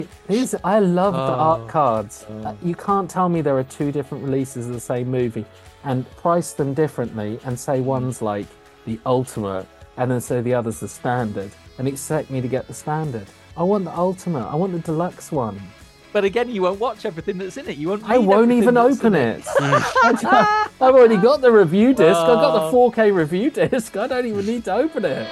I love the art Oh, cards. oh. You can't tell me there are two different releases of the same movie and price them differently and say Mm. one's like the ultimate and then say the other's the standard and expect me to get the standard. I want the ultimate. I want the deluxe one. But again, you won't watch everything that's in it. You won't I read won't everything even that's in open it. it. I've already got the review disc. I've got the Oh, 4K review disc. I don't even need to open it.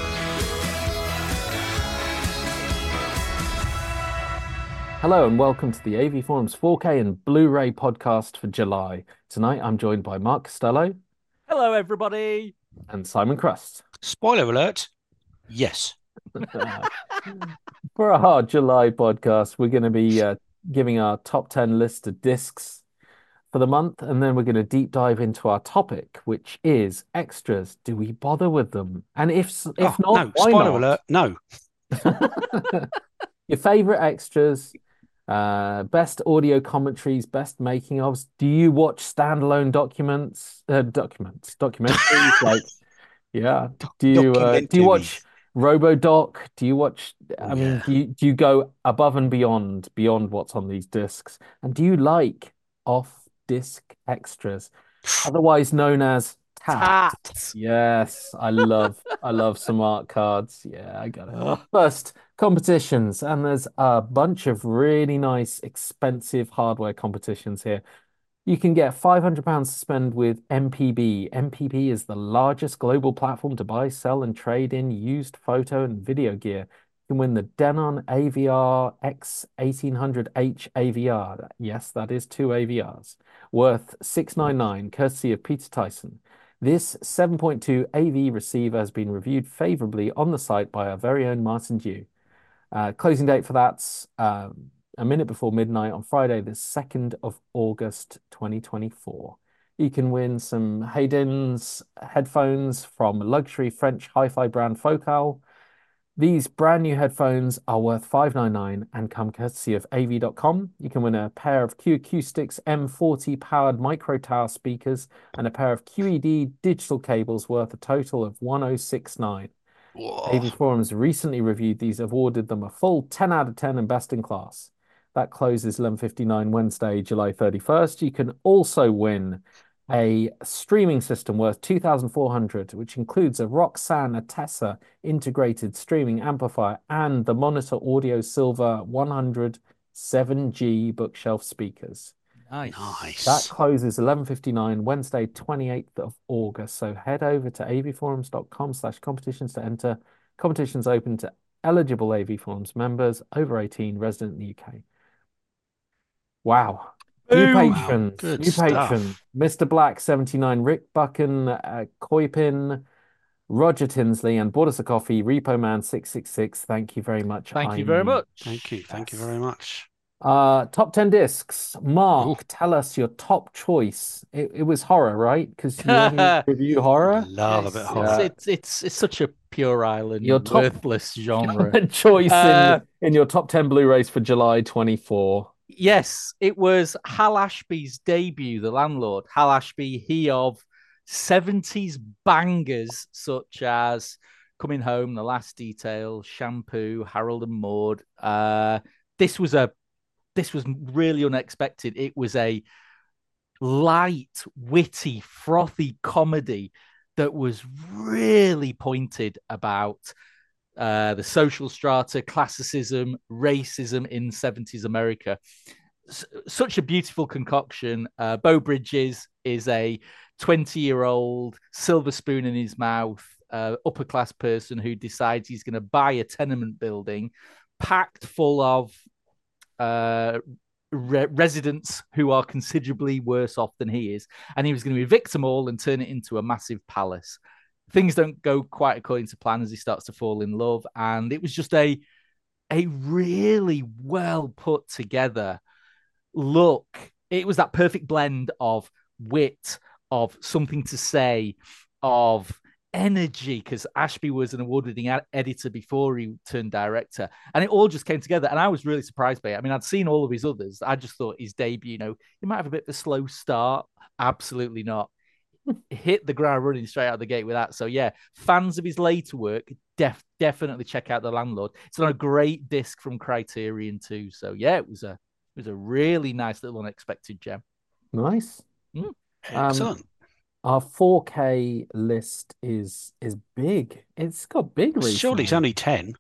Hello and welcome to the AV Forums 4K and Blu-ray podcast for July. Tonight I'm joined by Mark Costello hello, everybody. and Simon Crust. Spoiler alert. Yes. For our July podcast, we're going to be giving our top 10 list of discs for the month, and then we're going to deep dive into our topic, which is extras. Do we bother with them? And if Oh, not, no. why Spoiler not? alert. No. Your favorite extras, best audio commentaries, best making ofs. Do you watch standalone documentaries? Like, yeah. Do you Documentary. watch RoboDoc? Do you watch? Oh, I mean, yeah. do you go above and beyond what's on these discs? And do you like off-disc extras, otherwise known as tat? Tat. Yes, I love some art cards. Yeah, I got it. Oh, First, competitions, and there's a bunch of really nice, expensive hardware competitions here. You can get £500 to spend with MPB. MPB is the largest global platform to buy, sell, and trade in used photo and video gear. You can win the Denon AVR X1800H AVR. Yes, that is two AVRs, worth $699, courtesy of Peter Tyson. This 7.2 AV receiver has been reviewed favorably on the site by our very own Martin Dew. Closing date for that's a minute before midnight on Friday, the 2nd of August, 2024. You can win some Hayden's headphones from luxury French hi-fi brand Focal. These brand new headphones are worth $599 and come courtesy of AV.com. You can win a pair of Q Acoustics M40 powered micro tower speakers and a pair of QED digital cables worth a total of $1069. Whoa. AV Forums recently reviewed these, awarded them a full 10 out of 10 and best in class. That closes 11:59 Wednesday, July 31st. You can also win a streaming system worth 2,400, which includes a Roxanne Atessa integrated streaming amplifier and the Monitor Audio Silver 100 7G bookshelf speakers. nice. That Nice. closes 11:59 Wednesday, 28th of August. So head over to avforums.com/competitions to enter. Competitions open to eligible AV Forums members over 18 resident in the UK. Wow. New Boom. Wow. patrons, Good new patron, stuff. Mr. Black 79, Rick Buchan, Koipin, Roger Tinsley, and Bought Us a Coffee, Repo Man 666. Thank you very much. Thank I you very need much. Thank you. Thank you yes. very much. Top 10 discs. Ooh, Mark, tell us your top choice. It was horror, right? Because you only review horror. love a bit of Yes, it's horror. it's it's it's such a pure Your island, top worthless genre. choice Uh, in your top 10 Blu-rays for July 24. yes, it was Hal Ashby's debut, The Landlord. Hal Ashby, he of 70s bangers such as Coming Home, The Last Detail, Shampoo, Harold and Maude. This was a this was really unexpected. It was a light, witty, frothy comedy that was really pointed about the social strata, classicism, racism in 70s America. Such a beautiful concoction. Beau Bridges is a 20-year-old silver spoon in his mouth, upper class person who decides he's going to buy a tenement building packed full of uh, residents who are considerably worse off than he is, and he was going to evict them all and turn it into a massive palace. Things don't go quite according to plan as he starts to fall in love, and it was just a really well put together look. It was that perfect blend of wit, of something to say, of energy, because Ashby was an award-winning editor before he turned director, and it all just came together. And I was really surprised by it. I mean, I'd seen all of his others. I just thought his debut, he might have a bit of a slow start. Absolutely not. hit the ground running straight out of the gate with that. So yeah, fans of his later work definitely check out The Landlord. It's on a great disc from Criterion too. So yeah, it was a really nice little unexpected gem. Nice. Mm. Um, Excellent. our 4K list is big. It's got big Surely it's recently. only 10.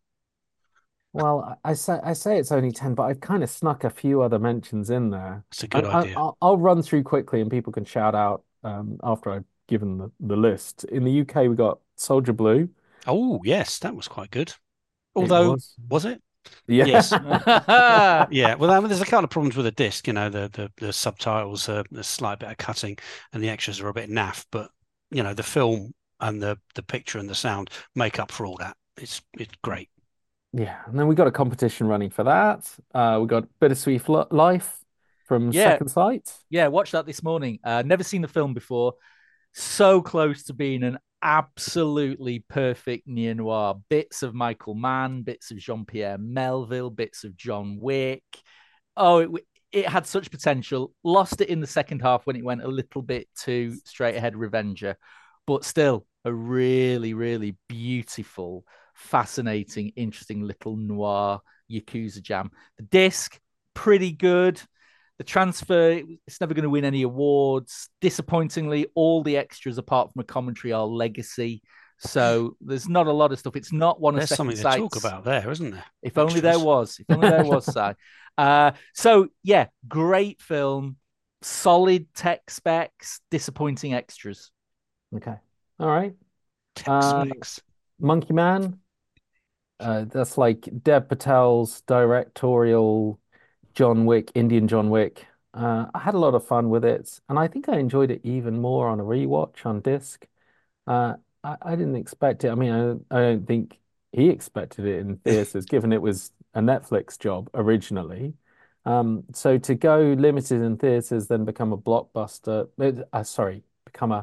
Well, I say it's only 10, but I've kind of snuck a few other mentions in there. It's a I, good I, idea. I'll run through quickly and people can shout out after I've given the list. In the UK, we got Soldier Blue. Oh, yes, that was quite good. It Although, was. was it? Yes. Yeah. Yeah. Well, I mean, there's a couple of problems with the disc. The subtitles are a slight bit of cutting, and the extras are a bit naff. But the film and the picture and the sound make up for all that. It's great. Yeah. And then we got a competition running for that. We got Bittersweet Life from Yeah, Second Sight. yeah, watched that this morning. Never seen the film before. So close to being an absolutely perfect neo noir. Bits of Michael Mann, bits of Jean Pierre Melville, bits of John Wick. Oh, it had such potential. Lost it in the second half when it went a little bit too straight ahead Revenger, but still a really, really beautiful, fascinating, interesting little noir Yakuza jam. The disc, pretty good. The transfer, it's never going to win any awards. Disappointingly, all the extras apart from a commentary are legacy. So there's not a lot of stuff. It's not one of There's Second something to talk Sight's. about there, isn't there? If only there Extras. was. If only there was, Si. So yeah, great film, solid tech specs, disappointing extras. Okay. All right. Uh, Tex-Mex. Monkey Man. That's like Dev Patel's directorial John Wick, Indian John Wick. I had a lot of fun with it, and I think I enjoyed it even more on a rewatch on disc. Uh, I didn't expect it. I mean, I don't think he expected it in theaters, given it was a Netflix job originally. So to go limited in theaters, then become a blockbuster, sorry, become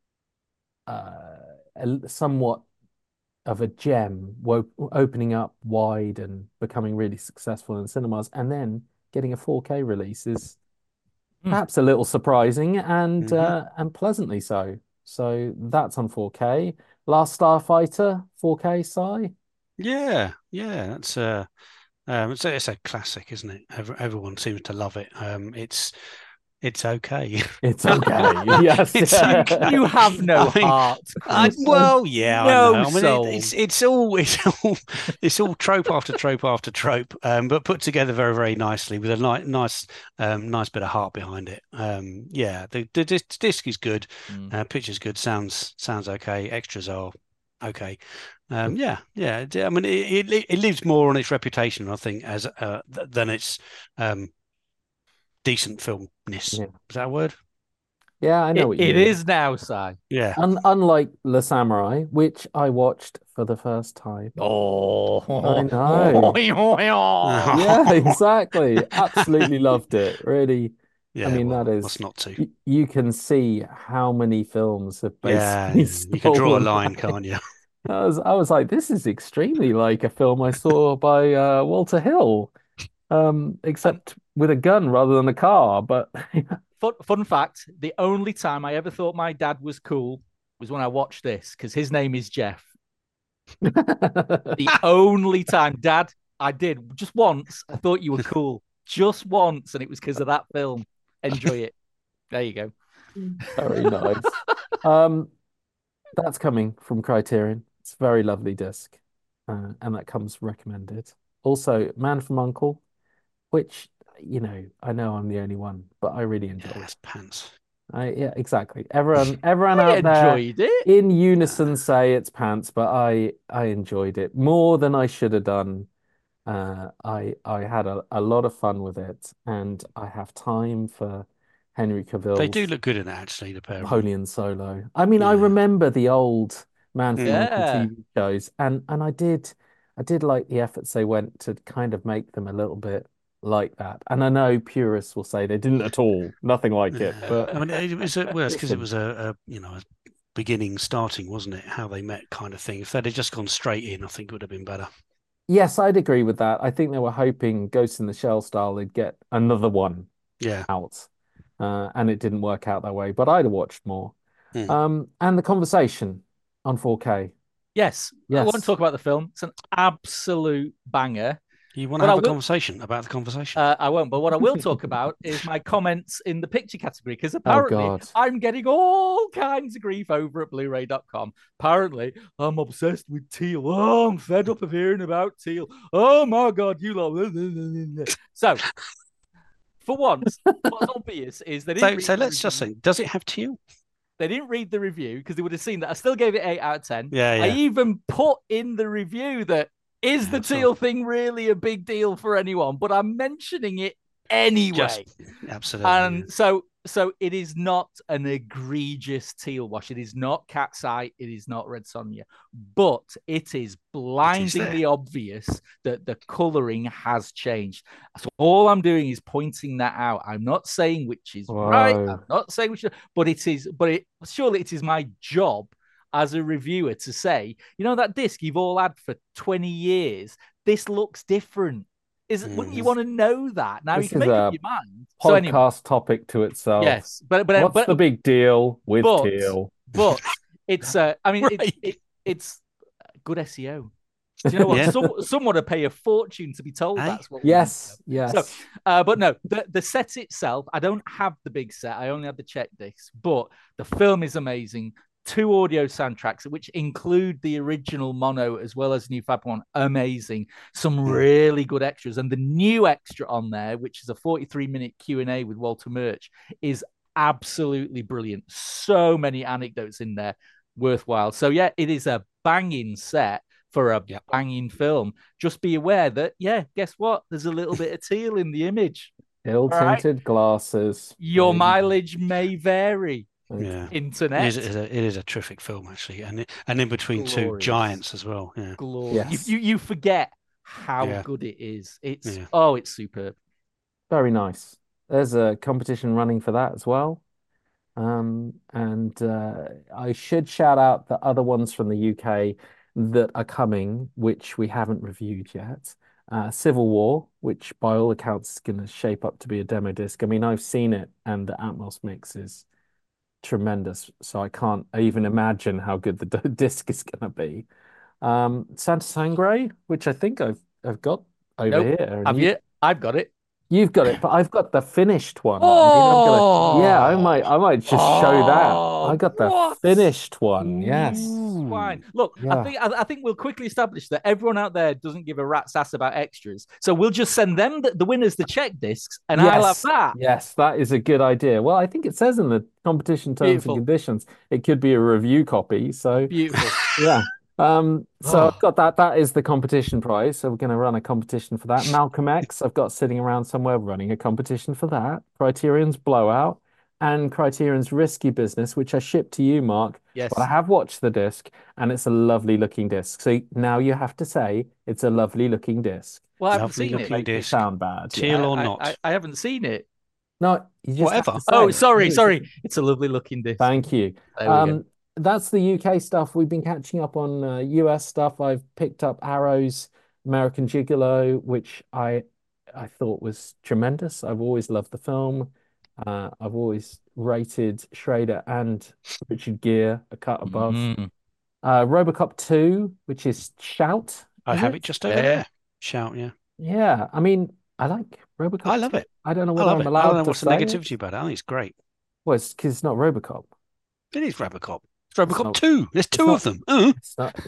a somewhat of a gem, opening up wide and becoming really successful in cinemas, and then getting a 4K release is Mm. perhaps a little surprising Hmm. and pleasantly so. So that's on 4K. Last Starfighter, 4K, Si. Yeah, yeah, it's a classic, isn't it? Everyone seems to love it. It's okay. It's okay. Yes. It's okay. You have no I mean, heart, Chris. well, yeah, I No know. I mean, soul. it's all trope after trope after trope, but put together very, very nicely with a nice bit of heart behind it. Yeah, the disc is good, Mm. picture's good, sounds okay, extras are okay. Yeah. I mean, it lives more on its reputation, I think, as than its um, decent filmness. Yeah. Is that a word? Yeah, I know It, what you it mean. is now, Si. Yeah. Unlike The Samurai, which I watched for the first time. I Oh. know. Yeah, exactly. Absolutely loved it. Really. I Yeah, mean, that well, what's is, not to? you can see how many films have Yeah, basically you can draw a stolen line, that. can't you? I was like, this is extremely like a film I saw by Walter Hill, And except with a gun rather than a car. But fun fact, the only time I ever thought my dad was cool was when I watched this because his name is Jeff. The only time, Dad, I did just once. I thought you were cool, just once, and it was because of that film. Enjoy it. There you go. very nice. Um, that's coming from Criterion. It's a very lovely disc, and that comes recommended. Also, Man from Uncle, which I know I'm the only one, but I really Yeah, enjoyed. that's pants. Yeah, exactly. Everyone I out there enjoyed it. in Uh, unison say it's pants, but I enjoyed it more than I should have done. I had a lot of fun with it, and I have time for Henry they do Cavill's look good in that, actually, the pair of them. Napoleon Solo. I mean, I Yeah. remember the old Man from Mm. Uncle Yeah. TV shows, and I did like the efforts they went to kind of make them a little bit like that. And I know purists will say they didn't at all, nothing like it, Yeah. but I mean, it was well, it's because it listen, was a beginning starting, wasn't it? How they met kind of thing. If they'd have just gone straight in, I think it would have been better. yes, I'd agree with that. I think they were hoping Ghost in the Shell style they'd get another one Yeah. out, and it didn't work out that way. But I'd have watched more. Mm. And The Conversation on 4K. Yes, I won't Yes. talk about the film. It's an absolute banger. You want to What I have a will, conversation about the conversation? I won't. But what I will talk about is my comments in the picture category, because Oh apparently God. I'm getting all kinds of grief over at Blu-ray.com. Apparently, I'm obsessed with teal. Oh, I'm fed up of hearing about teal. Oh my God, you lot. So, for once, what's obvious is they didn't read So the let's just review. say, does it have teal? They didn't read the review because they would have seen that I still gave it 8 out of 10. Yeah, I yeah. even put in the review that is Yeah, the teal thing really a big deal for anyone? But I'm mentioning it just anyway. absolutely. Yeah. And so it is not an egregious teal wash. It is not Cat's Eye. It is not Red Sonja. But it is blindingly obvious that the colouring has changed. So all I'm doing is pointing that out. I'm not saying which is right. Whoa. I'm not saying which, but it is. But surely it is my job as a reviewer to say, that disc you've all had for 20 years, this looks different. Wouldn't you want to know that? Now you This can is make up a your mind. So anyway, podcast topic to itself. yes, but What's the big deal with but teal? but it's I mean Right. it's good SEO. Do you know what? Yeah. Someone would pay a fortune to be told Hey? that's what we Yes, need to know. yes. So, but no, the set itself, I don't have the big set. I only have the check discs, but the film is amazing. 2 audio soundtracks, which include the original mono as well as New Fab One. Amazing. Some really good extras. And the new extra on there, which is a 43-minute Q&A with Walter Murch, is absolutely brilliant. So many anecdotes in there, worthwhile. So yeah, it is a banging set for a banging film. Just be aware that, guess what? There's a little bit of teal in the image. Ill-tinted glasses. Your mileage may vary. Yeah, Internet. It is a terrific film actually, and in between Glorious. 2 giants as well. Yeah, glorious. Yes. You forget how good it is. It's superb. Very nice. There's a competition running for that as well. And I should shout out the other ones from the UK that are coming, which we haven't reviewed yet. Civil War, which by all accounts is going to shape up to be a demo disc. I mean, I've seen it, and the Atmos mix is tremendous, so I can't even imagine how good the disc is going to be. Santa Sangre, which I think I've got over here. Have you? I've got it. You've got it, but I've got the finished one. Oh, I might just show that. I got the finished one. Yes. Fine. Look, I think we'll quickly establish that everyone out there doesn't give a rat's ass about extras. So we'll just send them the winners the check discs, and I'll have that. Yes, that is a good idea. Well, I think it says in the competition terms and conditions it could be a review copy. So beautiful. Yeah. So I've got that. That is the competition prize. So we're going to run a competition for that. Malcolm X, I've got sitting around somewhere running a competition for that. Criterion's Blowout and Criterion's Risky Business, which I shipped to you, Mark. Yes. But I have watched the disc and it's a lovely looking disc. So now you have to say it's a lovely looking disc. Well, I haven't seen it. Make it sound bad. Teal or not? I haven't seen it. No, you just whatever. Have to say sorry. It's a lovely looking disc. Thank you. That's the UK stuff. We've been catching up on US stuff. I've picked up Arrow's American Gigolo, which I thought was tremendous. I've always loved the film. I've always rated Schrader and Richard Gere a cut above. RoboCop 2, which is Shout. I have it just over there. Shout, yeah. Yeah, I mean, I like RoboCop. I love it. I don't know whether I'm allowed to say I don't know what's the negativity about it. I think it's great. Well, it's because it's not RoboCop. It is RoboCop. It's RoboCop 2. There's 2 of them. It's not.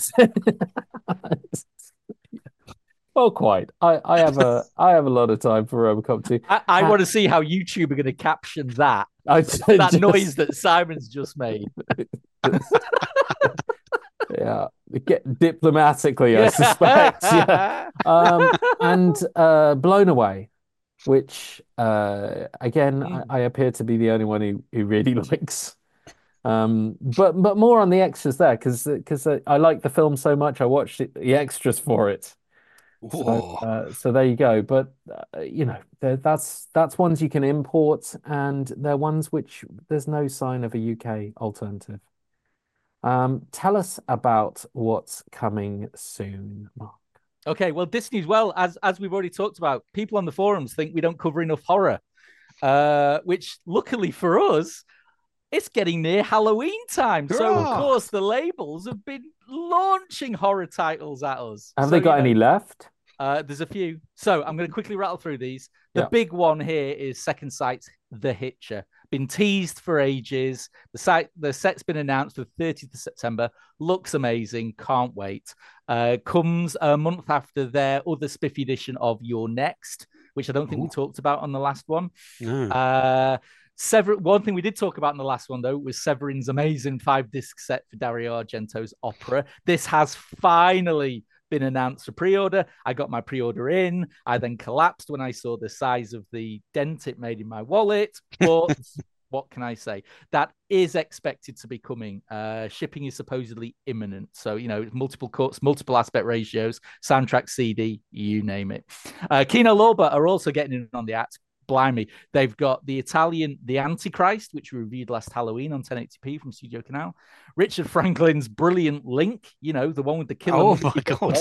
Well, quite. I have a lot of time for RoboCop 2. I want to see how YouTube are going to caption that noise that Simon's just made. Yeah, get diplomatically, I suspect. Yeah. And Blown Away, which again I appear to be the only one who really likes. But more on the extras there because I like the film so much I watched the extras for it. So there you go. But that's ones you can import, and they're ones which there's no sign of a UK alternative. Tell us about what's coming soon, Mark. Okay, well, Disney's as we've already talked about, people on the forums think we don't cover enough horror, which luckily for us, it's getting near Halloween time. So, of Hurrah! course, the labels have been launching horror titles at us. Have So, they got any left? there's a few. So I'm going to quickly rattle through these. The Yeah. big one here is Second Sight's The Hitcher. Been teased for ages. The set's been announced for the 30th of September. Looks amazing. Can't wait. Comes a month after their other spiffy edition of You're Next, which I don't think we talked about on the last one. No. One thing we did talk about in the last one, though, was Severin's amazing 5-disc set for Dario Argento's opera. This has finally been announced for pre-order. I got my pre-order in. I then collapsed when I saw the size of the dent it made in my wallet. But what can I say? That is expected to be coming. Shipping is supposedly imminent. So, multiple cuts, multiple aspect ratios, soundtrack CD, you name it. Kino Lorber are also getting in on the act. Blimey. They've got the Italian The Antichrist, which we reviewed last Halloween on 1080p from Studio Canal. Richard Franklin's brilliant Link, the one with the killer. Oh my God.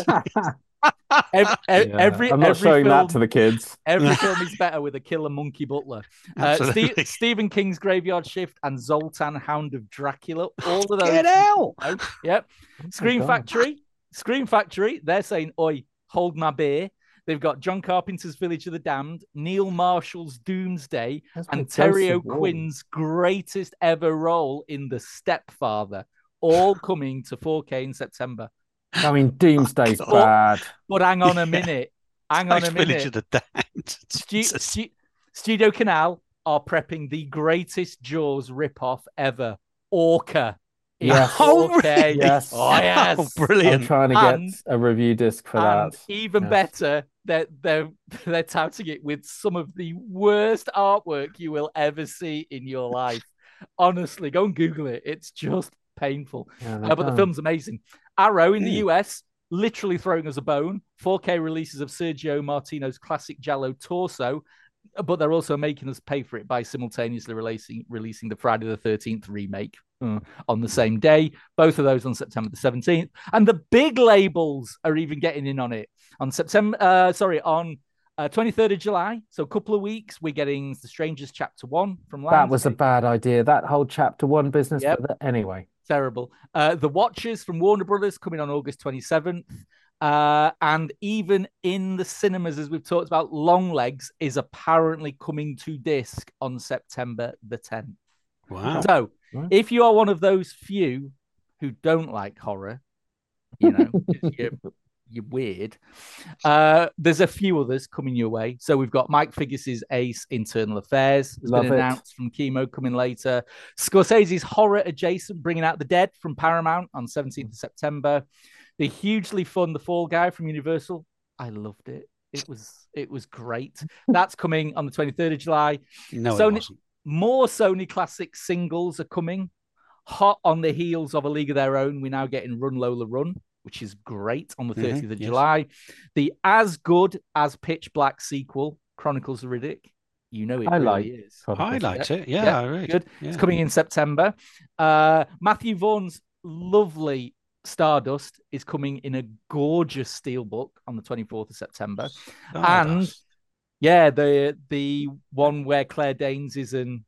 I'm not showing that to the kids. Every film is better with a killer monkey butler. Stephen King's Graveyard Shift and Zoltan, Hound of Dracula. All of those. Get out! Yep. Scream Factory. They're saying, "Oi, hold my beer." They've got John Carpenter's Village of the Damned, Neil Marshall's Doomsday, and Terry O'Quinn's greatest ever role in The Stepfather, all coming to 4K in September. I mean, Doomsday's bad. But hang on a minute. Village of the Damned. Studio Canal are prepping the greatest Jaws ripoff ever, Orca. Yes. Okay. Yes. Oh, yes. Oh, brilliant. I'm trying to get a review disc for that. Even better, they're touting it with some of the worst artwork you will ever see in your life. Honestly, go and Google it. It's just painful. But the film's amazing. Arrow in the US, literally throwing us a bone. 4K releases of Sergio Martino's classic Giallo Torso, but they're also making us pay for it by simultaneously releasing the Friday the 13th remake on the same day. Both of those on September the 17th. And the big labels are even getting in on it. On 23rd of July, so a couple of weeks, we're getting The Strangers Chapter 1 from Lionsgate. That was a bad idea, that whole Chapter 1 business. Yep. But anyway. Terrible. The Watchers from Warner Brothers coming on August 27th. And even in the cinemas, as we've talked about, Longlegs is apparently coming to disc on September the 10th. Wow. So if you are one of those few who don't like horror, you're weird. There's a few others coming your way. So we've got Mike Figgis's Ace Internal Affairs has been announced from Kimo coming later. Scorsese's Horror Adjacent, Bringing Out the Dead from Paramount on 17th of September. The hugely fun The Fall Guy from Universal. I loved it. It was great. That's coming on the 23rd of July. No, it wasn't. More Sony classic singles are coming. Hot on the heels of A League of Their Own, we're now getting Run Lola Run, which is great, on the 30th of July. The as good as Pitch Black sequel, Chronicles of Riddick. You know it really is. I liked it. Yeah, really. Good. Yeah. It's coming in September. Matthew Vaughn's lovely Stardust is coming in a gorgeous steelbook on the 24th of September. And the one where Claire Danes is an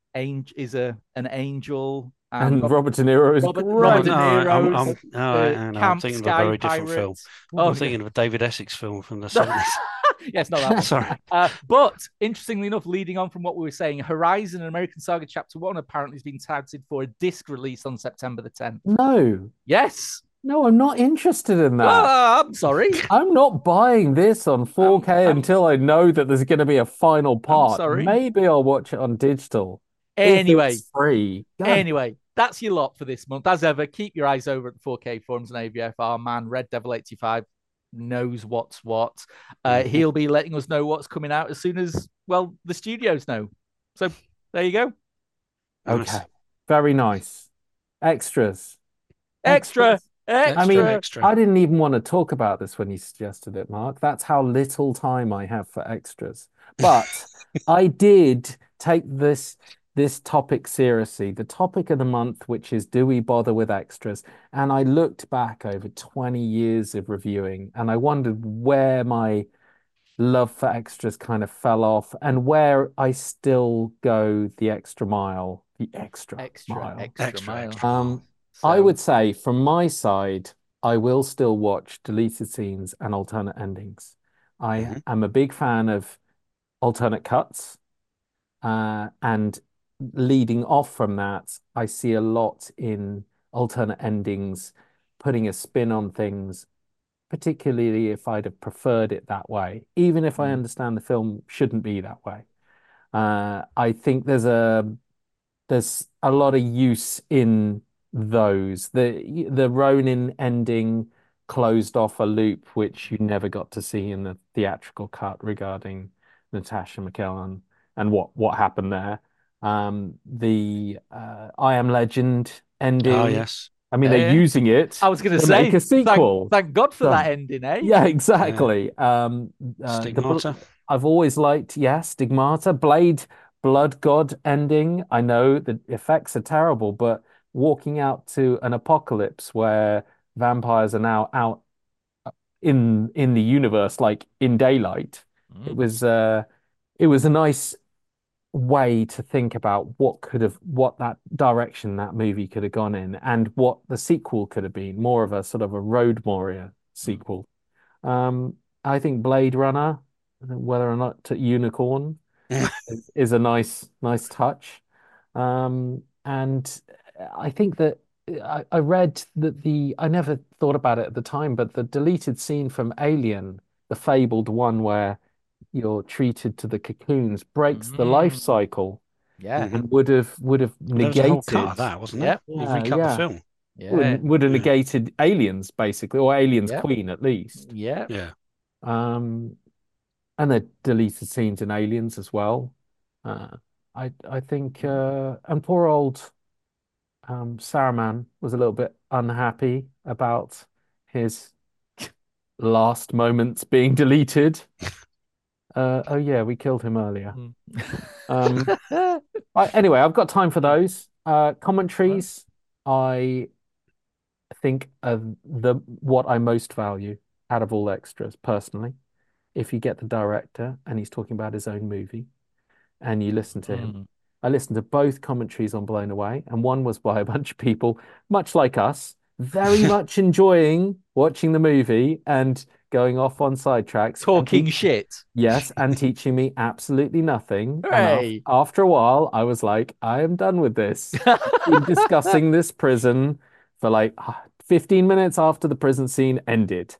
angel. And Robert De Niro is Robert De Niro. I'm thinking of a very different film. I'm thinking of a David Essex film from the 70s. Yes, not that one. Sorry. But interestingly enough, leading on from what we were saying, Horizon and American Saga Chapter 1 apparently has been touted for a disc release on September the 10th. No. Yes. No, I'm not interested in that. I'm sorry. I'm not buying this on 4K until I know that there's going to be a final part. I'm sorry. Maybe I'll watch it on digital. Anyway, it's free. Anyway, that's your lot for this month. As ever, keep your eyes over at the 4K forums and AVF. Our man, Red Devil 85, knows what's what. He'll be letting us know what's coming out as soon as, well, the studios know. So there you go. Okay. Very nice. Extras. Extra. I mean, I didn't even want to talk about this when you suggested it, Mark. That's how little time I have for extras. But I did take this topic seriously. The topic of the month, which is, do we bother with extras? And I looked back over 20 years of reviewing, and I wondered where my love for extras kind of fell off and where I still go the extra mile the extra mile. Extra mile. I So- would say from my side, I will still watch deleted scenes and alternate endings. I Mhm. am a big fan of alternate cuts, and leading off from that, I see a lot in alternate endings, putting a spin on things, particularly if I'd have preferred it that way, even if I understand the film shouldn't be that way. I think there's a lot of use in those. The Ronin ending closed off a loop which you never got to see in the theatrical cut regarding Natasha McKellan and what happened there. The I Am Legend Oh, ending. yes. I mean, Yeah, they're yeah. using it I was going to to say, make a sequel. thank God for So, that ending, eh? yeah, exactly. Stigmata. I've always liked, yes, Stigmata, Blade, Blood God ending. I know the effects are terrible, but walking out to an apocalypse where vampires are now out in the universe, like in daylight, it Mm. was it was a nice way to think about what that direction that movie could have gone in and what the sequel could have been, more of a sort of a Road Warrior sequel. I think Blade Runner, whether or not to Unicorn, is a nice touch. And I think that I read that I never thought about it at the time, but the deleted scene from Alien, the fabled one where you're treated to the cocoons, breaks the life Mm. cycle Yeah. Mhm. and would have There was a whole cut negated. of that, wasn't Yep. there? You've Yeah, recut the yeah. film. Yeah. Would have Yeah. negated Aliens basically, or Aliens Yep. Queen at least. Yeah. Yeah. Um, and the deleted scenes in Aliens as well. Uh, I think, and poor old Saruman was a little bit unhappy about his last moments being deleted. Oh yeah, we killed him earlier. Mm. Um, anyway, I've got time for those. Commentaries, I think of the what I most value out of all extras personally. If you get the director and he's talking about his own movie and you listen to him. Mm. I listened to both commentaries on Blown Away, and one was by a bunch of people, much like us, very much enjoying watching the movie and going off on sidetracks and Talking shit. yes, and teaching me absolutely nothing. And Hooray. after a while, I was like, I am done with this. Been discussing this prison for like 15 minutes after the prison scene ended.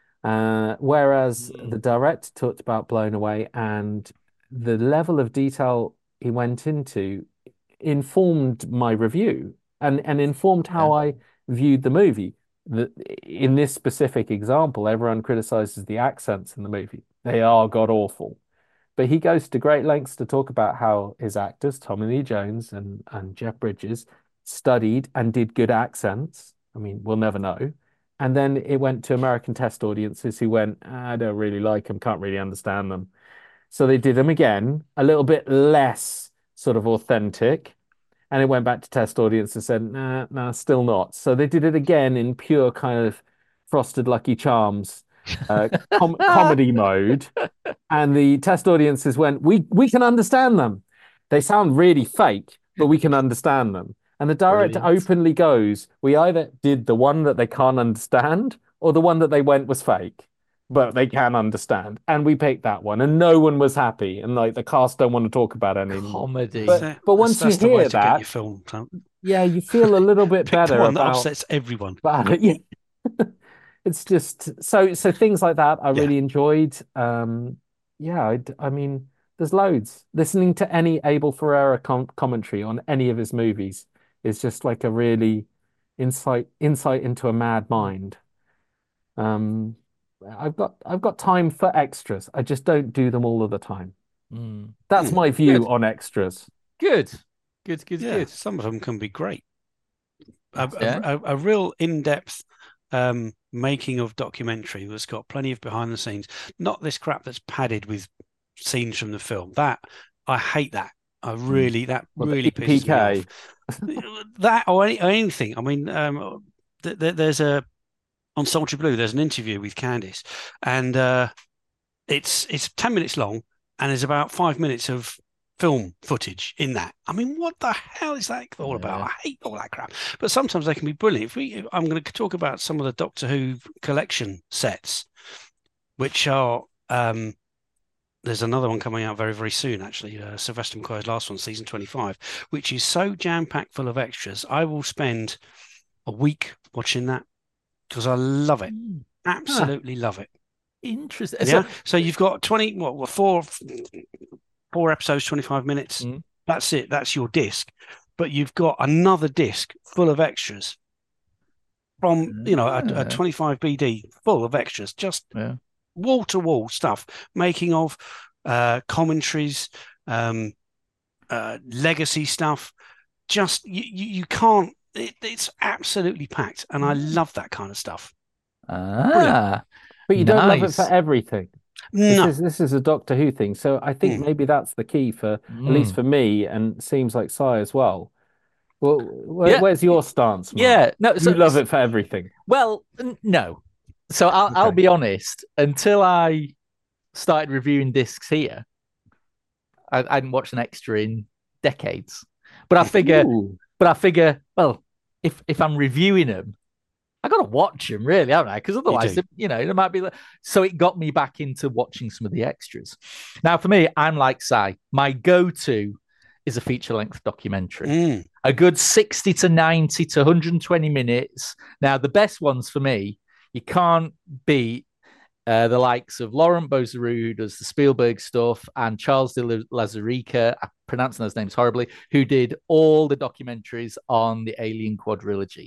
Whereas the director talked about Blown Away and the level of detail he went into informed my review and informed how I viewed the movie. In this specific example, everyone criticizes the accents in the movie. They are god awful. But he goes to great lengths to talk about how his actors, Tommy Lee Jones and Jeff Bridges, studied and did good accents. I mean, we'll never know. And then it went to American test audiences who went, I don't really like them, can't really understand them. So they did them again, a little bit less sort of authentic. And it went back to test audience and said, nah, still not. So they did it again in pure kind of Frosted Lucky Charms comedy mode. And the test audiences went, we can understand them. They sound really fake, but we can understand them. And the director Brilliant. openly goes, we either did the one that they can't understand or the one that they went was fake, but they can understand. And we picked that one. And no one was happy. And like the cast don't want to talk about it anymore. Comedy. But once that's you the way hear to get your that, film. yeah, you feel a little bit Pick the better one that about upsets everyone. it. Yeah. It's just so things like that I Yeah. really enjoyed. Yeah, I mean, there's loads. Listening to any Abel Ferrara commentary on any of his movies is just like a really insight into a mad mind. Um, I've got time for extras. I just don't do them all of the time. Mm. That's my view Good. on extras. Good. Yeah, Good. some of them can be great. Yeah. A real in-depth making of documentary that's got plenty of behind the scenes. Not this crap that's padded with scenes from the film. That I hate that. That Well, the really pisses me EPK. off. That or anything. I mean, there's on Soldier Blue. There's an interview with Candice, and it's 10 minutes long, and there's about 5 minutes of film footage in that. I mean, what the hell is that all about? I hate all that crap. But sometimes they can be brilliant. I'm going to talk about some of the Doctor Who collection sets, which are there's another one coming out very, very soon, actually. Sylvester McCoy's last one, season 25, which is so jam-packed full of extras. I will spend a week watching that because I love it. Absolutely love it. Interesting. Yeah. So you've got four episodes, 25 minutes. That's it. That's your disc. But you've got another disc full of extras from, a 25 BD full of extras, just wall to wall stuff, making of, commentaries, legacy stuff. Just you can't. It's absolutely packed, and I love that kind of stuff. But you don't love it for everything. No. This is a Doctor Who thing, so I think maybe that's the key for at least for me, and seems like Si as well. Well, where's your stance, Mark? Yeah, no, you love it for everything. Well, no. So I'll be honest. Until I started reviewing discs here, I hadn't watched an extra in decades. But I figure, well, if I'm reviewing them, I got to watch them, really, haven't I? Because otherwise, it might be. So it got me back into watching some of the extras. Now, for me, I'm like Si. My go-to is a feature-length documentary. A good 60 to 90 to 120 minutes. Now, the best ones for me, you can't beat the likes of Laurent Bouzeroux, who does the Spielberg stuff, and Charles de Lauzirika, I'm pronouncing those names horribly, who did all the documentaries on the Alien quadrilogy.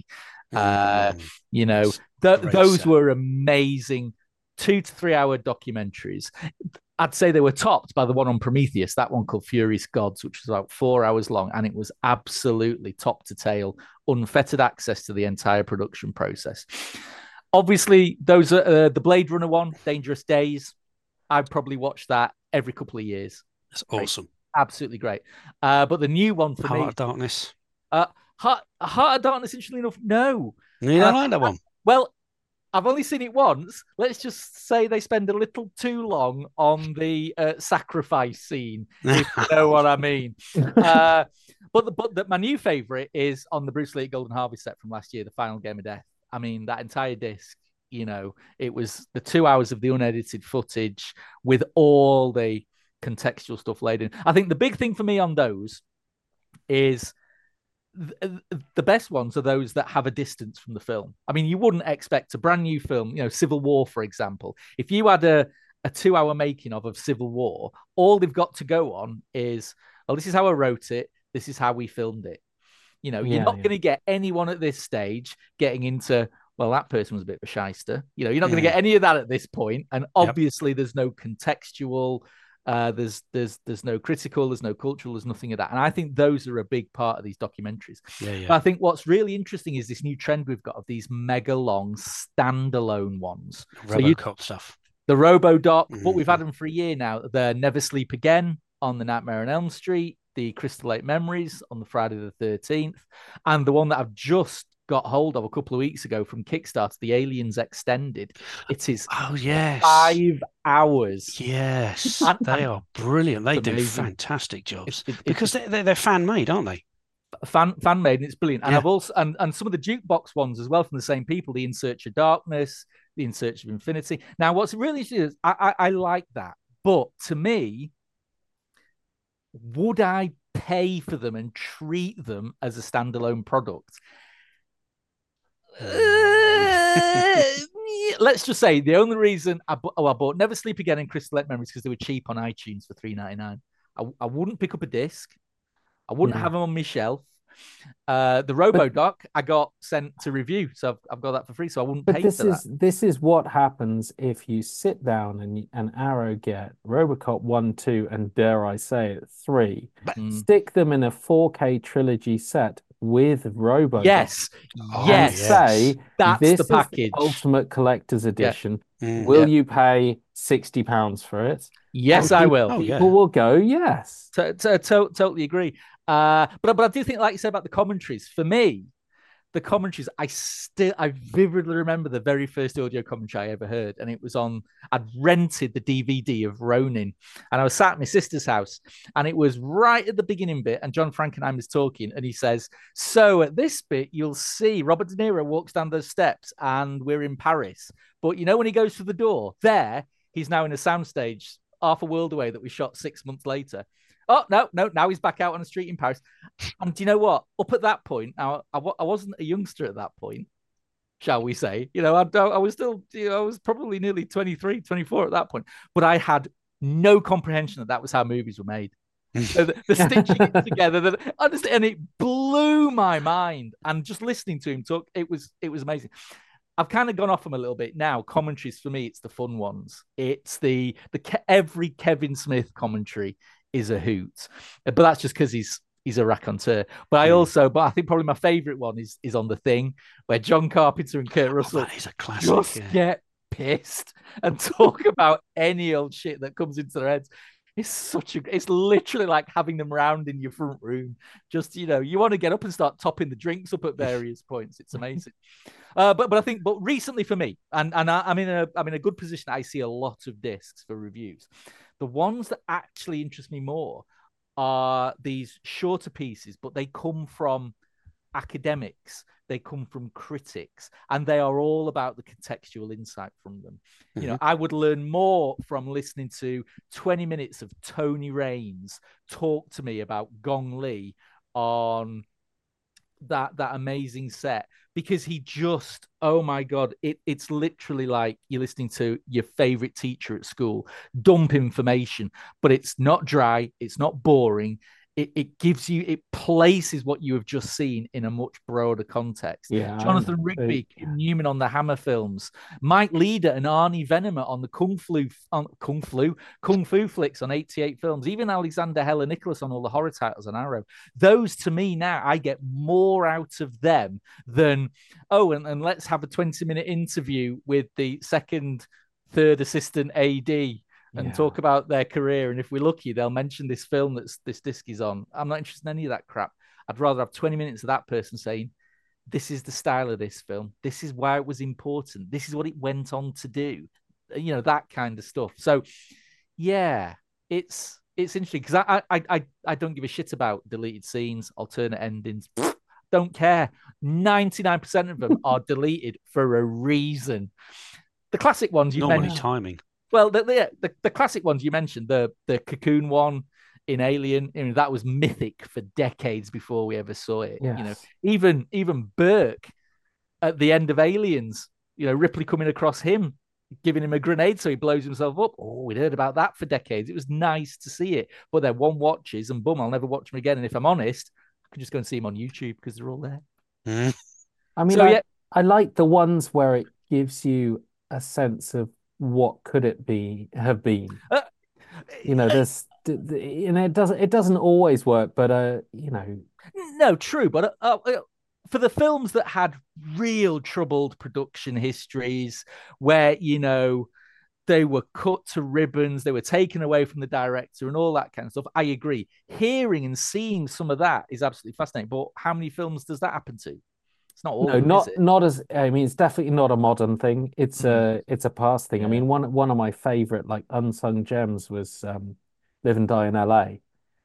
Those were amazing 2 to 3 hour documentaries. I'd say they were topped by the one on Prometheus, that one called Furious Gods, which was about 4 hours long, and it was absolutely top to tail, unfettered access to the entire production process. Obviously, those are the Blade Runner one, Dangerous Days. I'd probably watch that every couple of years. That's awesome. Absolutely great. But the new one for me... Heart of Darkness. Heart of Darkness, interestingly enough, no. You don't like that one? Well, I've only seen it once. Let's just say they spend a little too long on the sacrifice scene, if you know what I mean. But my new favourite is on the Bruce Lee Golden Harvest set from last year, The Final Game of Death. I mean, that entire disc, it was the 2 hours of the unedited footage with all the contextual stuff laid in. I think the big thing for me on those is... the best ones are those that have a distance from the film. I mean, you wouldn't expect a brand new film, Civil War, for example. If you had a 2 hour making of Civil War, all they've got to go on is, well, this is how I wrote it. This is how we filmed it. You're not going to get anyone at this stage getting into, well, that person was a bit of a shyster. You're not going to get any of that at this point. And obviously there's no contextual, there's no critical, there's no cultural, there's nothing of that. And I think those are a big part of these documentaries. But I think what's really interesting is this new trend we've got of these mega long standalone ones. RoboCop stuff. The RoboDoc, but we've had them for a year now. The Never Sleep Again on the Nightmare on Elm Street, the Crystal Lake Memories on the Friday the 13th, and the one that I've just got hold of a couple of weeks ago from Kickstarter, the Aliens Extended. It is 5 hours. Yes, they are brilliant. They do fantastic jobs because they're fan made, aren't they? Fan made, and it's brilliant. And I've also and some of the jukebox ones as well from the same people. The In Search of Darkness, the In Search of Infinity. Now, what's really interesting is I like that, but to me, would I pay for them and treat them as a standalone product? Let's just say the only reason I bought Never Sleep Again and Crystal Lake Memories because they were cheap on iTunes for $3.99. I wouldn't pick up a disc. I wouldn't have them on my shelf. The RoboDoc I got sent to review, so I've got that for free. So I wouldn't pay for that. This is what happens if you sit down and Arrow get RoboCop 1, 2, and dare I say it, 3. Stick them in a 4K trilogy set with RoboDoc. Yes. Say that's this the package. Is the Ultimate Collector's Edition. Will you pay £60 for it? Yes, I will. People will go, yes. Totally agree. But I do think, like you said about the commentaries, for me, the commentaries, I vividly remember the very first audio commentary I ever heard, and it was on. I'd rented the DVD of Ronin, and I was sat at my sister's house, and it was right at the beginning bit, and John Frankenheimer is talking, and he says, "So at this bit, you'll see Robert De Niro walks down those steps, and we're in Paris. But you know when he goes through the door, there he's now in a soundstage half a world away that we shot 6 months later." Oh no, no! Now he's back out on the street in Paris. And do you know what? Up at that point, now I wasn't a youngster at that point, shall we say? I was still, I was probably nearly 23, 24 at that point, but I had no comprehension that was how movies were made. So the stitching it together, that honestly, and it blew my mind. And just listening to him talk, it was amazing. I've kind of gone off him a little bit now. Commentaries for me, it's the fun ones. It's every Kevin Smith commentary is a hoot, but that's just because he's a raconteur. But I think probably my favorite one is on The Thing, where John Carpenter and Kurt Russell that is a classic, get pissed and talk about any old shit that comes into their heads. It's literally like having them round in your front room. Just, you want to get up and start topping the drinks up at various points. It's amazing. But recently for me, and I'm in a good position. I see a lot of discs for reviews. The ones that actually interest me more are these shorter pieces, but they come from academics, they come from critics, and they are all about the contextual insight from them. Mm-hmm. I would learn more from listening to 20 minutes of Tony Raines talk to me about Gong Li on that amazing set, because he just, oh my God, it's literally like you're listening to your favorite teacher at school dump information, but it's not dry, it's not boring. It places what you have just seen in a much broader context. Yeah, Jonathan Rigby, Kim Newman on the Hammer films, Mike Leader and Arnie Venemer on the Kung Fu flicks on 88 films, even Alexander Heller Nicholas on all the horror titles on Arrow. Those, to me now, I get more out of them than, and let's have a 20-minute interview with the third assistant AD and talk about their career. And if we're lucky, they'll mention this film that this disc is on. I'm not interested in any of that crap. I'd rather have 20 minutes of that person saying, this is the style of this film. This is why it was important. This is what it went on to do. That kind of stuff. So, yeah, it's interesting because I don't give a shit about deleted scenes, alternate endings. Don't care. 99% of them are deleted for a reason. The classic ones you mentioned. Timing. Well, the classic ones you mentioned, the Cocoon one in Alien, that was mythic for decades before we ever saw it. Yes. Even Burke at the end of Aliens, Ripley coming across him, giving him a grenade so he blows himself up. Oh, we'd heard about that for decades. It was nice to see it. But then one watches and boom, I'll never watch him again. And if I'm honest, I can just go and see him on YouTube because they're all there. Mm. I mean, I like the ones where it gives you a sense of what could it have been. There's it doesn't always work, but no, true, but for the films that had real troubled production histories where they were cut to ribbons, they were taken away from the director and all that kind of stuff, I agree. Hearing and seeing some of that is absolutely fascinating, but how many films does that happen to? It's not all. No, not as. I mean, it's definitely not a modern thing. It's a past thing. Yeah. I mean, one of my favorite like unsung gems was Live and Die in L.A.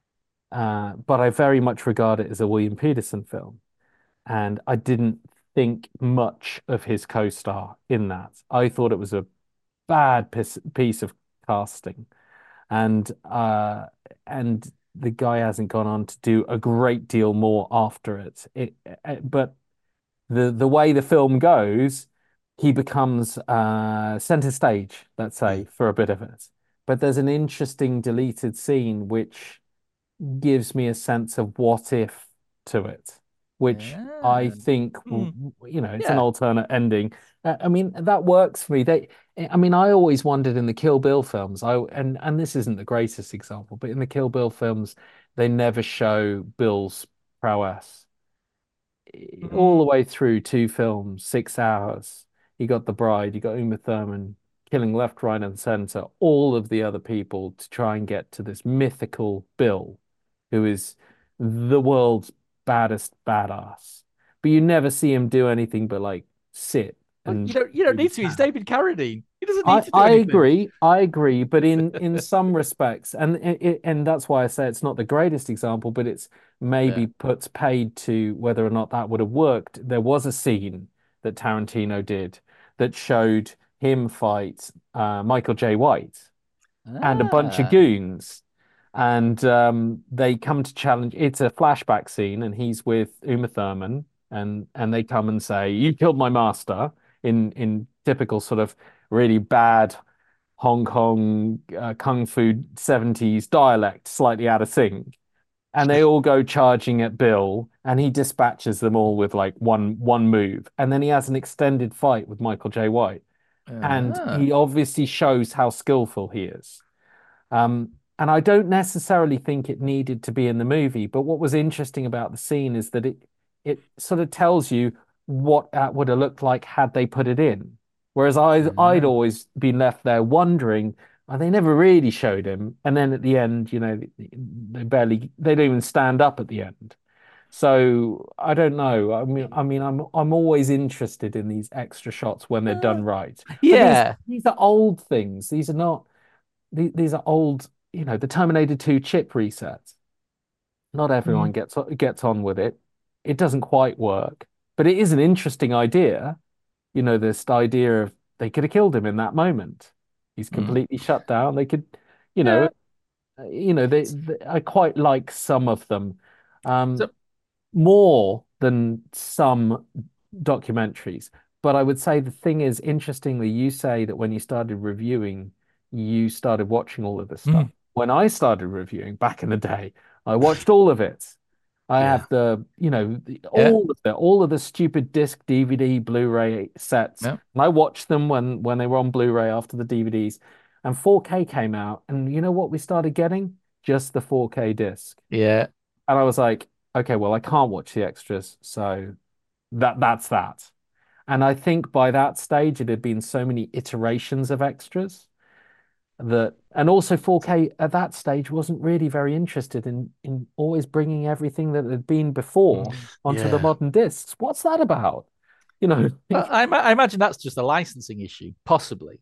But I very much regard it as a William Peterson film, and I didn't think much of his co-star in that. I thought it was a bad piece of casting, and the guy hasn't gone on to do a great deal more after it. But the way the film goes, he becomes center stage, let's say, for a bit of it. But there's an interesting deleted scene which gives me a sense of what if to it, which I think, it's an alternate ending. I mean, that works for me. I always wondered in the Kill Bill films, and this isn't the greatest example, but in the Kill Bill films, they never show Bill's prowess. All the way through 2 films, 6 hours. You got The Bride, you got Uma Thurman killing left, right, and center all of the other people to try and get to this mythical Bill, who is the world's baddest badass. but you never see him do anything but like sit But and you don't really need to. He's sad. David Carradine. He doesn't need I to do I anything. agree, I agree, but in some respects, and that's why I say it's not the greatest example, but it's Yeah. maybe puts paid to whether or not that would have worked. There was a scene that Tarantino did that showed him fight Michael J. White and a bunch of Ah. goons, and they come to challenge. It's a flashback scene, and he's with Uma Thurman, and they come and say, "You killed my master," in typical sort of really bad Hong Kong kung fu 70s dialect, slightly out of sync. And they all go charging at Bill, and he dispatches them all with like one move. And then he has an extended fight with Michael J. White. And Ah. he obviously shows how skillful he is. And I don't necessarily think it needed to be in the movie, but what was interesting about the scene is that it sort of tells you what that would have looked like had they put it in. Whereas I'd Ah. always been left there wondering, well, they never really showed him, and then at the end, they don't even stand up at the end. So I don't know. I'm always interested in these extra shots when they're done right. But Yeah. these are old things. These are not these are old, the Terminator 2 chip resets. Not everyone Mm. gets on with it. It doesn't quite work, but it is an interesting idea. This idea of they could have killed him in that moment. He's Mm. completely shut down. They could, you know, Yeah. I quite like some of them. So, More than some documentaries. But I would say the thing is, interestingly, you say that when you started reviewing, you started watching all of this stuff. mm. When I started reviewing back in the day, I watched all of it. I Yeah. have Yeah. all of the stupid disc, DVD, Blu-ray sets, Yeah. and I watched them when they were on Blu-ray after the DVDs. And 4K came out, and you know what we started getting? Just the 4K disc. Yeah. And I was like, okay, well, I can't watch the extras, so that's that. And I think by that stage, it had been so many iterations of extras and also 4K at that stage wasn't really very interested in always bringing everything that had been before Mm. onto the Yeah. modern discs. What's that about? You know, I imagine that's just a licensing issue, possibly.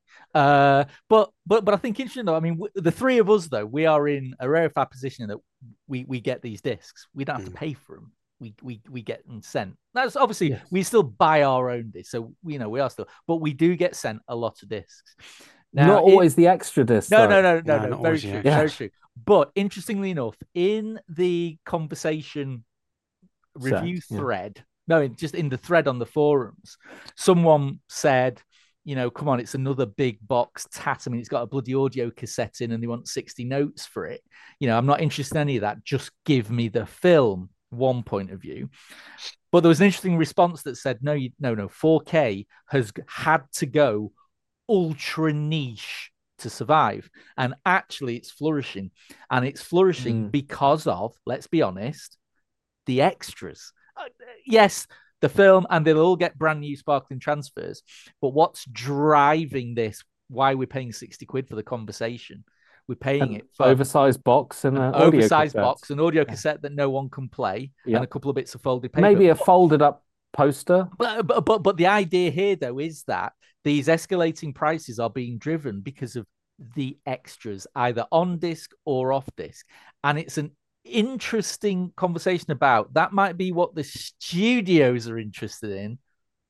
But I think interesting though. I mean, the three of us though, we are in a rarefied position that we get these discs. We don't have to Mm. pay for them. We get them sent. That's obviously yes. we still buy our own discs, so we are still, but we do get sent a lot of discs. Now, Not always the extra disc no, though. no, no, no, No, no. not Very always the true, Yeah. very extras. true. But interestingly enough, in the conversation review Set. Yeah. thread, no, just in the thread on the forums, someone said, come on, it's another big box tat. I mean, it's got a bloody audio cassette in and they want 60 notes for it. I'm not interested in any of that. Just give me the film, one point of view. But there was an interesting response that said, no, no, 4K has had to go ultra niche to survive. And actually, it's flourishing. And it's flourishing Mm. because of, let's be honest, the extras. Yes, the film, and they'll all get brand new sparkling transfers. But what's driving this? Why we're paying 60 quid for the conversation? We're paying An it for oversized box and an an audio oversized cassette. box, an audio Yeah. cassette that no one can play, and a Yep. couple of bits of folded paper. Maybe a folded up poster. But the idea here, though, is that these escalating prices are being driven because of the extras, either on disc or off disc, and it's an interesting conversation about that. Might be what the studios are interested in,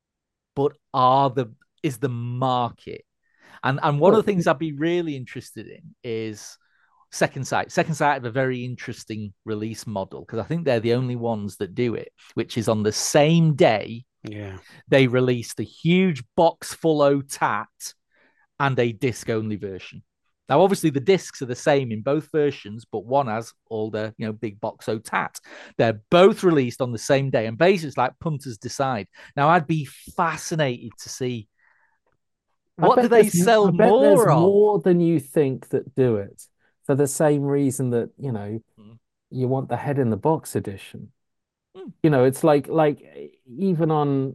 but is the market, and one of Look, the things I'd be really interested in is Second Sight. Second Sight have a very interesting release model because I think they're the only ones that do it, which is on the same day Yeah. they released a huge box full OTAT and a disc only version. Now, obviously, the discs are the same in both versions, but one has all the big box OTAT. They're both released on the same day, and basically, it's like punters decide. Now, I'd be fascinated to see what do they I sell bet there's more of. more than you think that do it for the same reason that, Mm. you want the head in the box edition. Mm. It's like even on,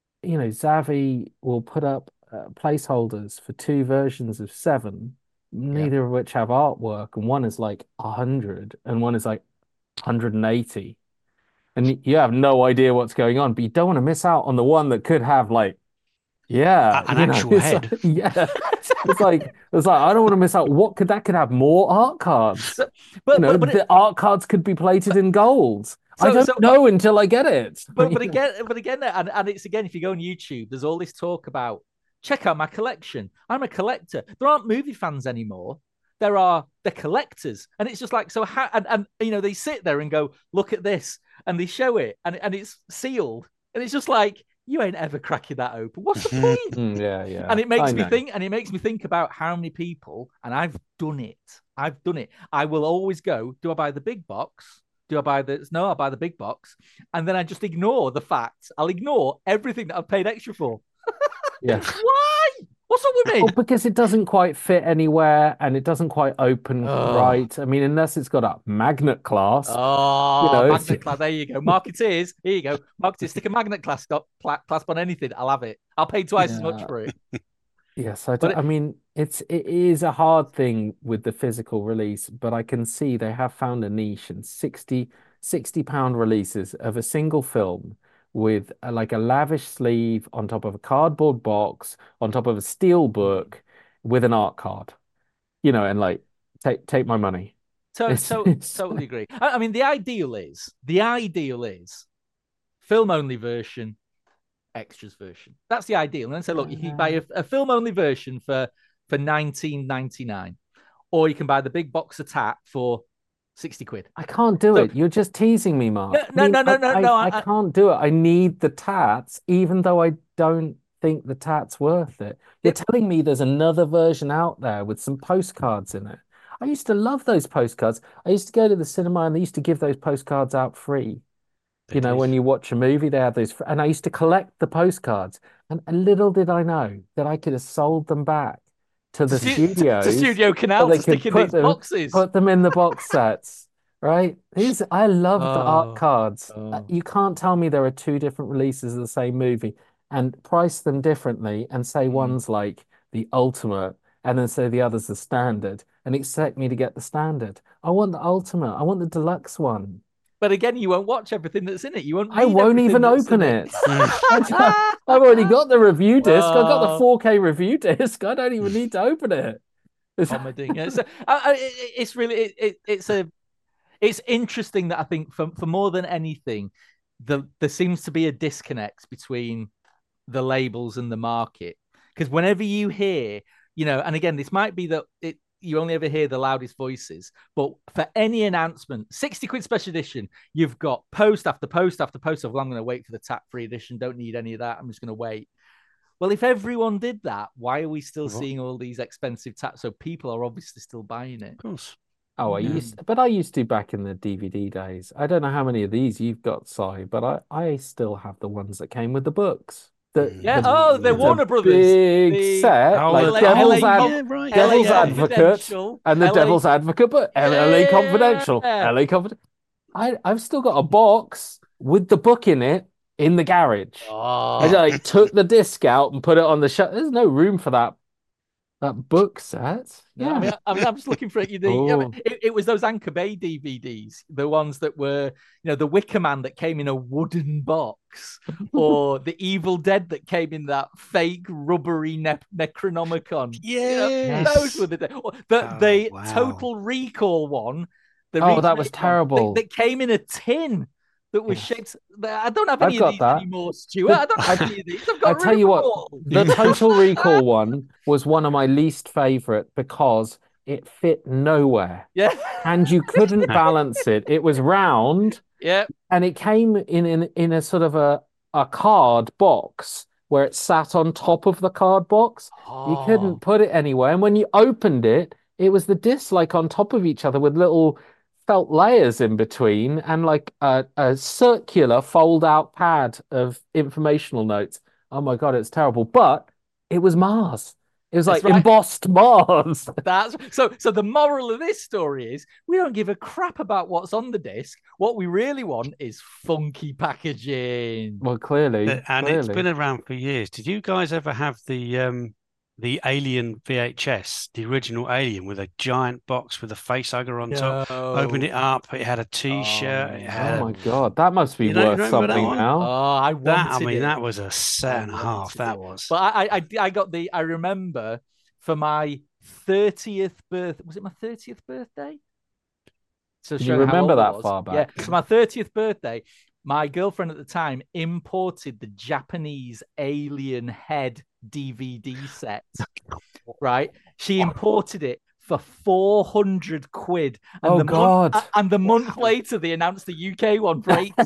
Zavi will put up placeholders for two versions of Seven, Yeah. neither of which have artwork, and one is like 100 and one is like 180. and you have no idea what's going on, but you don't want to miss out on the one that could have like, yeah, An you know, actual head. yeah, it's like I don't want to miss out. What could have more art cards? So, You know, but the art cards could be plated in gold. I so don't know until I get it. but again, and it's again, if you go on YouTube, there's all this talk about check out my collection. I'm a collector. There aren't movie fans anymore. There are the collectors, and it's just like so. How and you know they sit there and go, look at this, and they show it, and it's sealed, and it's just like you ain't ever cracking that open. What's the point? Yeah. And it makes I me know. think, and it makes me think about how many people, and I've done it. I've done it. I will always go, do I buy the big box? Do I buy the no? I'll buy the big box, and then I just ignore the fact. I'll ignore everything that I've paid extra for. Yeah. Why? What's up with me? Well, because it doesn't quite fit anywhere and it doesn't quite open Oh. right. I mean, unless it's got a magnet class. Oh, know, magnet clasp. There you go. Marketeers. Here you go. Marketeers. Stick a magnet clasp on anything. I'll have it. I'll pay twice as much Yeah. for it. Yes, But I mean, it is a hard thing with the physical release, but I can see they have found a niche and 60 £60 releases of a single film with like a lavish sleeve on top of a cardboard box, on top of a steel book with an art card, you know, and like take my money. It's totally agree. I mean, the ideal is film only version, extras version. That's the ideal. And then say, look, you can buy a film only version for 19.99, or you can buy the big box of tap for 60 quid. I can't do So- it. You're just teasing me, Mark. No, no, I can't do it. I need the tats, even though I don't think the tat's worth it. You're telling me there's another version out there with some postcards in it. I used to love those postcards. I used to go to the cinema and they used to give those postcards out free. You know, when you watch a movie, they have those, and I used to collect the postcards. And little did I know that I could have sold them back to the studios. To Studio Canal they to could stick in put these them- boxes. Put them in the box sets, right? I love the art cards. Oh. You can't tell me there are two different releases of the same movie and price them differently and say one's like the ultimate and then say the other's the standard and expect me to get the standard. I want the ultimate. I want the deluxe one. But again, you won't watch everything that's in it. You won't. I read won't everything even that's open in it. I've already got the review disc. I've got the Oh. 4K review disc. I don't even need to open it. Comedy. Yeah, so, it's really it's interesting that I think for more than anything, there seems to be a disconnect between the labels and the market. Because whenever you hear, you know, and again, this might be that you only ever hear the loudest voices, but for any announcement, 60 quid special edition, you've got post after post after post of, well, I'm going to wait for the tap-free edition. Don't need any of that. I'm just going to wait. Well, if everyone did that, why are we still seeing all these expensive taps? So people are obviously still buying it. Of course. Oh, I used to back in the DVD days. I don't know how many of these you've got, Si, but I still have the ones that came with the books. They're the Warner Brothers. Big set, like Devil's Advocate and the Devil's Advocate, but LA Confidential. LA Confidential. I've still got a box with the book in it in the garage. I like took the disc out and put it on the shelf. There's no room for that book set. Yeah, I mean, I'm just looking for it. It was those Anchor Bay DVDs, the ones that were, you know, the Wicker Man that came in a wooden box, or the Evil Dead that came in that fake rubbery Necronomicon. Yeah, those were the Total Recall one. That was terrible. That came in a tin. That was shaped. I don't have any I've of these got that. anymore, Stuart. I don't have any of these. I've got I tell you what, the them all. Total Recall one was one of my least favorite because it fit nowhere. Yeah. And you couldn't balance it. It was round. Yeah. And it came in a sort of a card box where it sat on top of the card box. You couldn't put it anywhere. And when you opened it, it was the discs like on top of each other with little felt layers in between and like a circular fold out pad of informational notes. Oh my God, it's terrible. But it was Mars. It was like embossed Mars. That's so the moral of this story is we don't give a crap about what's on the disc. What we really want is funky packaging. Well, clearly. It's been around for years. Did you guys ever have the the Alien VHS, the original Alien, with a giant box with a face hugger on top. Opened it up, it had a T-shirt. It had Oh a, my God, that must be you know, you worth remember that something one? now. I That, I wanted mean, it. that was a set I and a half. wanted That it. was. But I got the. I remember for my 30th birth. Was it my 30th birthday? To Can you show how remember old I that was. far Yeah. back? So my 30th birthday, my girlfriend at the time imported the Japanese Alien Head DVD set. Right? She imported it for 400 quid. And Oh God. the month later, they announced the UK one for 80.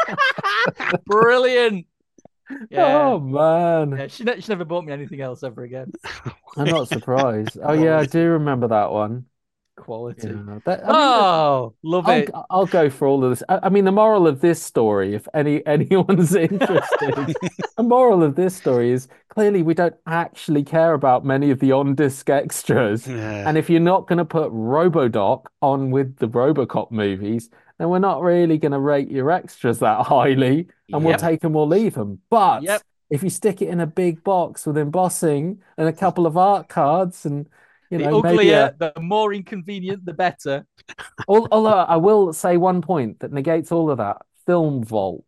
Brilliant. Yeah. Oh man. Yeah, she never bought me anything else ever again. I'm not surprised. Oh yeah, I do remember that one. Quality. Yeah, I mean, Oh, love it. I'll go for all of this. I mean, the moral of this story, if anyone's interested, the moral of this story is clearly we don't actually care about many of the on-disc extras. Yeah. And if you're not going to put RoboDoc on with the RoboCop movies, then we're not really going to rate your extras that highly, and we'll Yep. take them or leave them. But Yep. if you stick it in a big box with embossing and a couple of art cards and The maybe uglier, the more inconvenient, the better. although I will say one point that negates all of that. Film Vault.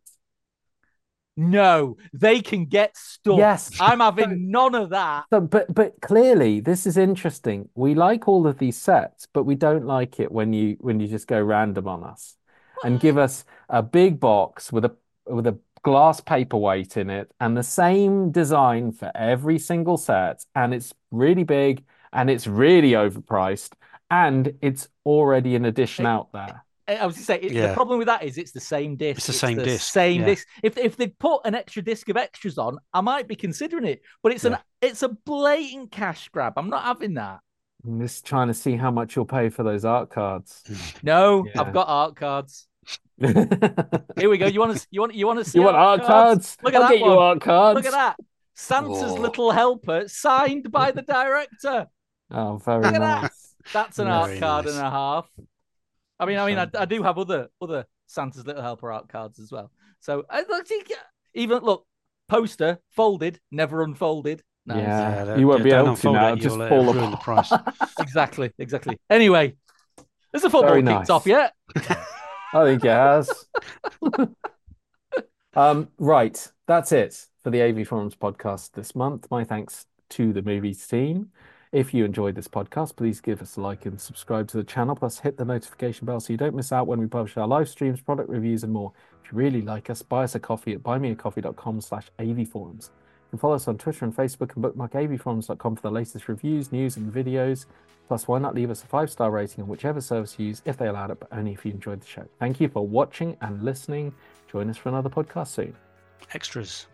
No, they can get stuff. Yes. I'm having none of that. But clearly this is interesting. We like all of these sets, but we don't like it when you just go random on us and give us a big box with a glass paperweight in it and the same design for every single set, and it's really big and it's really overpriced and it's already an edition out there. I was going to say, the problem with that is it's the same disc. It's the same disc. Same disc. If they put an extra disc of extras on, I might be considering it. But it's a blatant cash grab. I'm not having that. I'm just trying to see how much you'll pay for those art cards. No, I've got art cards. Here we go. You want to see? You want art cards? Look at I'll that get one. you art cards. Look at that. Santa's Little Helper, signed by the director. Oh, very nice. That's an art card nice. and a half. I I do have other Santa's Little Helper art cards as well. So even look, poster folded, never unfolded. Nice. Yeah, you won't be able to now. Just fall ruin the price. Exactly. Anyway, has the football kicked off yet? I think it has. Right, that's it for the AV Forums podcast this month. My thanks to the movies team. If you enjoyed this podcast, please give us a like and subscribe to the channel. Plus, hit the notification bell so you don't miss out when we publish our live streams, product reviews, and more. If you really like us, buy us a coffee at buymeacoffee.com/avforums. You can follow us on Twitter and Facebook and bookmark avforums.com for the latest reviews, news, and videos. Plus, why not leave us a 5-star rating on whichever service you use if they allowed it, but only if you enjoyed the show. Thank you for watching and listening. Join us for another podcast soon. Extras.